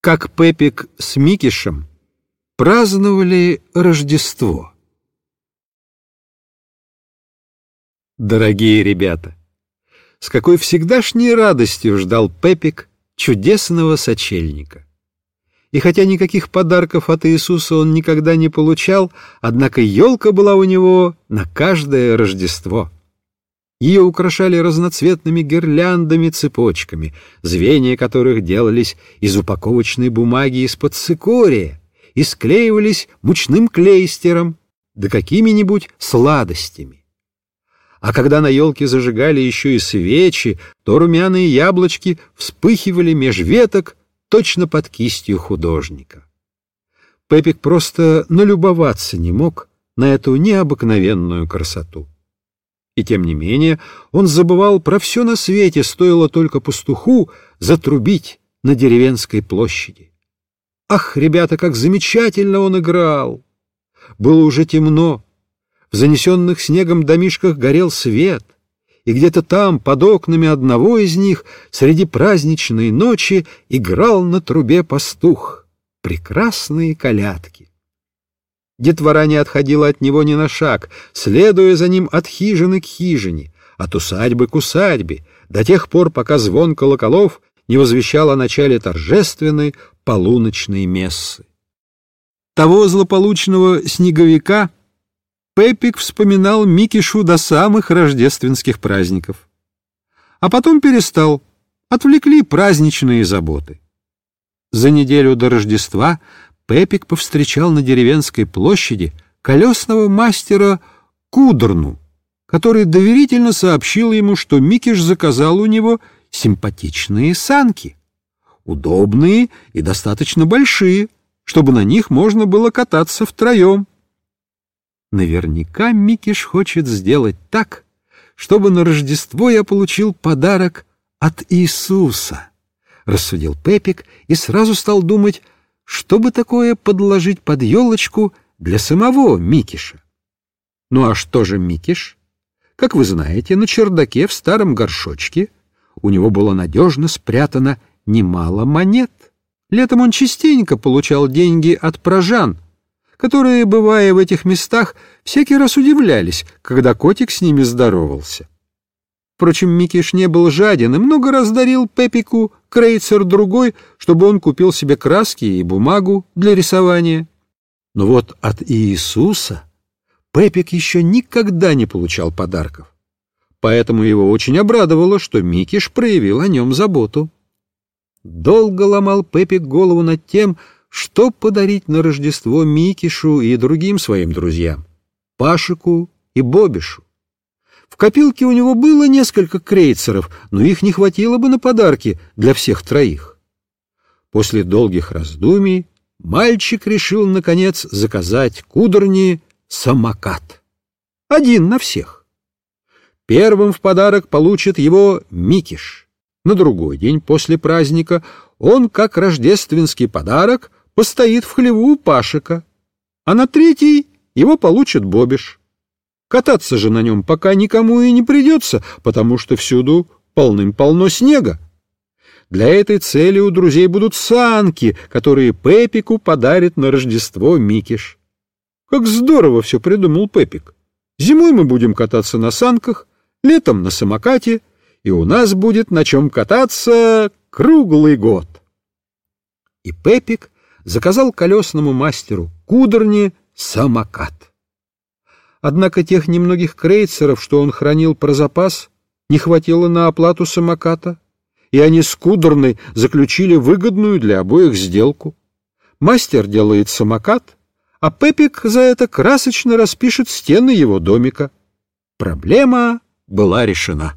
Как Пепик с Микишем праздновали Рождество. Дорогие ребята, с какой всегдашней радостью ждал Пепик чудесного сочельника. И хотя никаких подарков от Иисуса он никогда не получал, однако елка была у него на каждое Рождество. Ее украшали разноцветными гирляндами, цепочками, звенья которых делались из упаковочной бумаги из-под цикория и склеивались мучным клейстером, да какими-нибудь сладостями. А когда на елке зажигали еще и свечи, то румяные яблочки вспыхивали меж веток точно под кистью художника. Пепик просто налюбоваться не мог на эту необыкновенную красоту. И тем не менее он забывал про все на свете, стоило только пастуху затрубить на деревенской площади. Ах, ребята, как замечательно он играл! Было уже темно, в занесенных снегом домишках горел свет, и где-то там, под окнами одного из них, среди праздничной ночи играл на трубе пастух. Прекрасные колядки. Детвора не отходила от него ни на шаг, следуя за ним от хижины к хижине, от усадьбы к усадьбе, до тех пор, пока звон колоколов не возвещал о начале торжественной полуночной мессы. Того злополучного снеговика Пепик вспоминал Микишу до самых рождественских праздников. А потом перестал, отвлекли праздничные заботы. За неделю до Рождества Пепик повстречал на деревенской площади колесного мастера Кудрну, который доверительно сообщил ему, что Микиш заказал у него симпатичные санки, удобные и достаточно большие, чтобы на них можно было кататься втроем. Наверняка Микиш хочет сделать так, чтобы на Рождество я получил подарок от Иисуса, — рассудил Пепик и сразу стал думать, что бы такое подложить под елочку для самого Микиша. Ну а что же Микиш? Как вы знаете, на чердаке в старом горшочке у него было надежно спрятано немало монет. Летом он частенько получал деньги от прожан, которые, бывая в этих местах, всякий раз удивлялись, когда котик с ними здоровался. Впрочем, Микиш не был жаден и много раз дарил Пепику крейцер другой, чтобы он купил себе краски и бумагу для рисования. Но вот от Иисуса Пепик еще никогда не получал подарков, поэтому его очень обрадовало, что Микиш проявил о нем заботу. Долго ломал Пепик голову над тем, что подарить на Рождество Микишу и другим своим друзьям, Пашику и Бобишу. В копилке у него было несколько крейцеров, но их не хватило бы на подарки для всех троих. После долгих раздумий мальчик решил, наконец, заказать Кудрне самокат. Один на всех. Первым в подарок получит его Микиш. На другой день после праздника он, как рождественский подарок, постоит в хлеву у Пашика, а на третий его получит Бобиш. Кататься же на нем пока никому и не придется, потому что всюду полным-полно снега. Для этой цели у друзей будут санки, которые Пепику подарит на Рождество Микиш. Как здорово все придумал Пепик. Зимой мы будем кататься на санках, летом на самокате, и у нас будет на чем кататься круглый год. И Пепик заказал колесному мастеру Кудрне самокат. Однако тех немногих крейцеров, что он хранил про запас, не хватило на оплату самоката, и они с Кудрной заключили выгодную для обоих сделку. Мастер делает самокат, а Пепик за это красочно распишет стены его домика. Проблема была решена.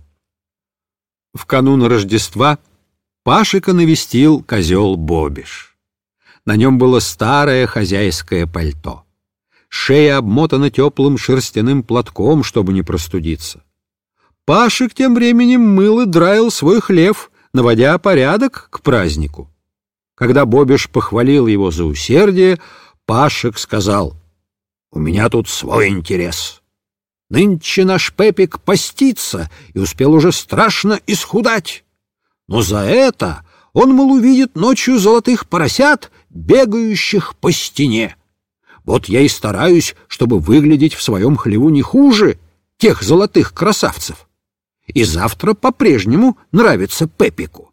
В канун Рождества Пашика навестил козел Бобиш. На нем было старое хозяйское пальто. Шея обмотана теплым шерстяным платком, чтобы не простудиться. Пашик тем временем мыл и драил свой хлев, наводя порядок к празднику. Когда Бобиш похвалил его за усердие, Пашик сказал: «У меня тут свой интерес. Нынче наш Пепик постится и успел уже страшно исхудать. Но за это Он, мол, увидит ночью золотых поросят, бегающих по стене. Вот я и стараюсь, чтобы выглядеть в своем хлеву не хуже тех золотых красавцев. И завтра по-прежнему нравится Пеппику.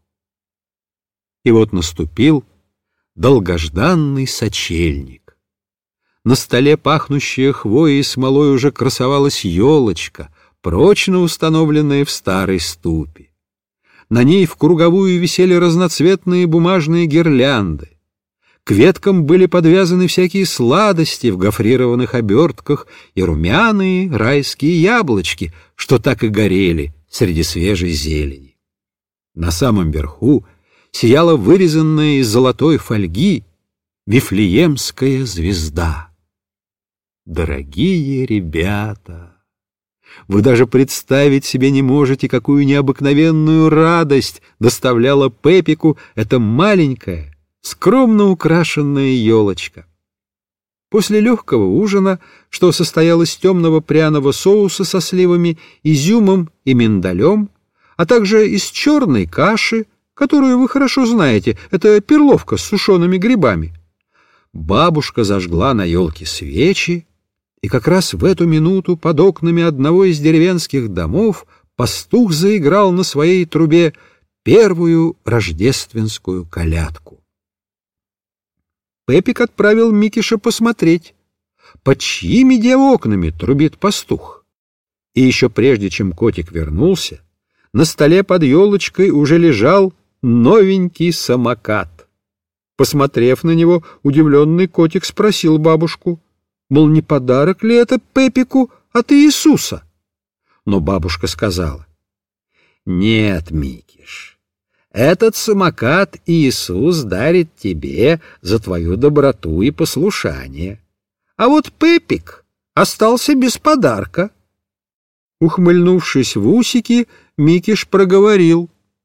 И вот наступил долгожданный сочельник. На столе, пахнущая хвоей и смолой, уже красовалась елочка, прочно установленная в старой ступе. На ней в круговую висели разноцветные бумажные гирлянды. К веткам были подвязаны всякие сладости в гофрированных обертках и румяные райские яблочки, что так и горели среди свежей зелени. На самом верху сияла вырезанная из золотой фольги Вифлеемская звезда. Дорогие ребята! Вы даже представить себе не можете, какую необыкновенную радость доставляла Пеппику эта маленькая, скромно украшенная елочка. После легкого ужина, что состоял из темного пряного соуса со сливами, изюмом и миндалем, а также из черной каши, которую вы хорошо знаете, это перловка с сушеными грибами, бабушка зажгла на елке свечи, и как раз в эту минуту под окнами одного из деревенских домов пастух заиграл на своей трубе первую рождественскую колядку. Пеппик отправил Микиша посмотреть, под чьими окнами трубит пастух. И еще прежде, чем котик вернулся, на столе под елочкой уже лежал новенький самокат. Посмотрев на него, удивленный котик спросил бабушку, мол, не подарок ли это Пеппику от Иисуса? Но бабушка сказала: «Нет, Микиш, этот самокат Иисус дарит тебе за твою доброту и послушание. А вот Пеппик остался без подарка». Ухмыльнувшись в усики, Микиш проговорил: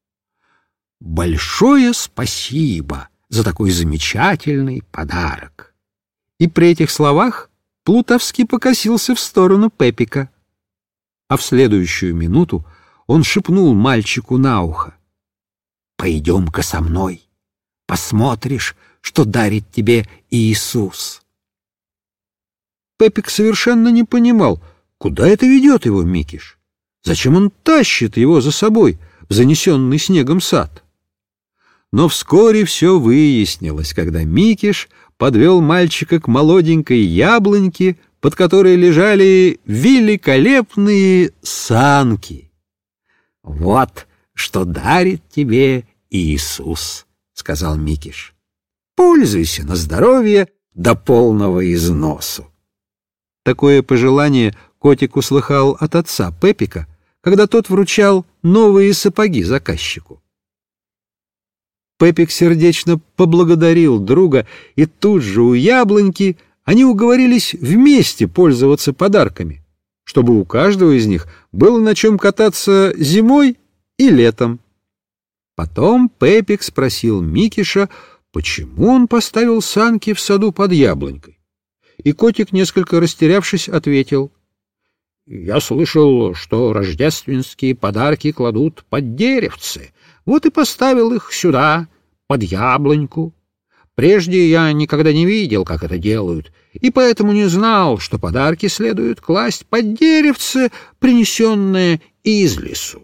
«Большое спасибо за такой замечательный подарок». И при этих словах плутовски покосился в сторону Пеппика. А в следующую минуту он шепнул мальчику на ухо: «Пойдем-ка со мной, посмотришь, что дарит тебе Иисус». Пеппик совершенно не понимал, куда это ведет его Микиш, зачем он тащит его за собой в занесенный снегом сад. Но вскоре все выяснилось, когда Микиш подвел мальчика к молоденькой яблоньке, под которой лежали великолепные санки. «Вот что дарит тебе Иисус», — сказал Микиш. «Пользуйся на здоровье до полного износу». Такое пожелание котик услыхал от отца Пеппика, когда тот вручал новые сапоги заказчику. Пеппик сердечно поблагодарил друга, и тут же у яблоньки они уговорились вместе пользоваться подарками, чтобы у каждого из них было на чем кататься зимой и летом. Потом Пеппик спросил Микиша, почему он поставил санки в саду под яблонькой. И котик, несколько растерявшись, ответил: «Я слышал, что рождественские подарки кладут под деревце, вот и поставил их сюда, под яблоньку. Прежде я никогда не видел, как это делают, и поэтому не знал, что подарки следует класть под деревце, принесенное из лесу».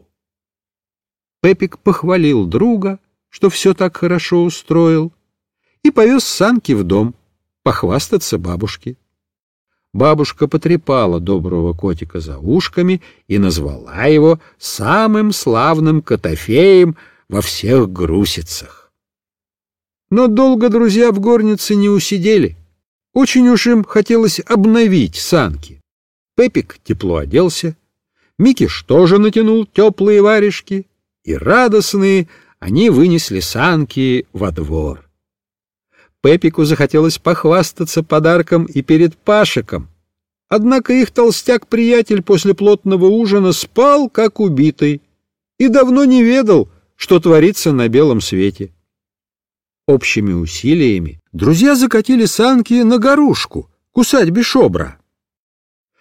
Пеппик похвалил друга, что все так хорошо устроил, и повез санки в дом похвастаться бабушке. Бабушка потрепала доброго котика за ушками и назвала его самым славным котофеем во всех Грусицах. Но долго друзья в горнице не усидели. Очень уж им хотелось обновить санки. Пеппик тепло оделся, Микиш тоже натянул теплые варежки, и радостные они вынесли санки во двор. Пеппику захотелось похвастаться подарком и перед Пашиком, однако их толстяк-приятель после плотного ужина спал, как убитый, и давно не ведал, что творится на белом свете. Общими усилиями друзья закатили санки на горушку к усадьбе Шобра.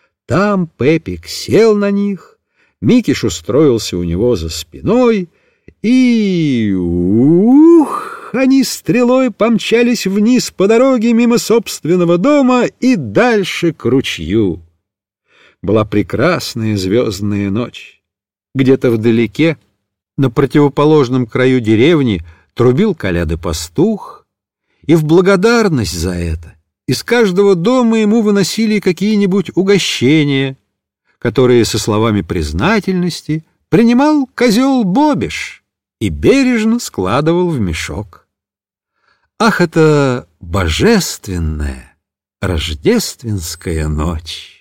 Там Пеппик сел на них, Микиш устроился у него за спиной, И они стрелой помчались вниз по дороге мимо собственного дома и дальше к ручью. Была прекрасная звездная ночь. Где-то вдалеке, на противоположном краю деревни, трубил коляды пастух, и в благодарность за это из каждого дома ему выносили какие-нибудь угощения, которые со словами признательности принимал козел Бобиш и бережно складывал в мешок. Ах, это божественная рождественская ночь!